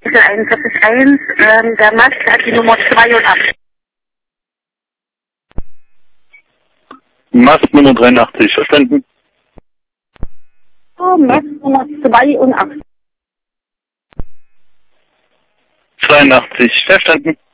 41, der Mast hat die Nummer 82. Mast Nummer 83, verstanden? Oh, Mast Nummer 82. 82, verstanden?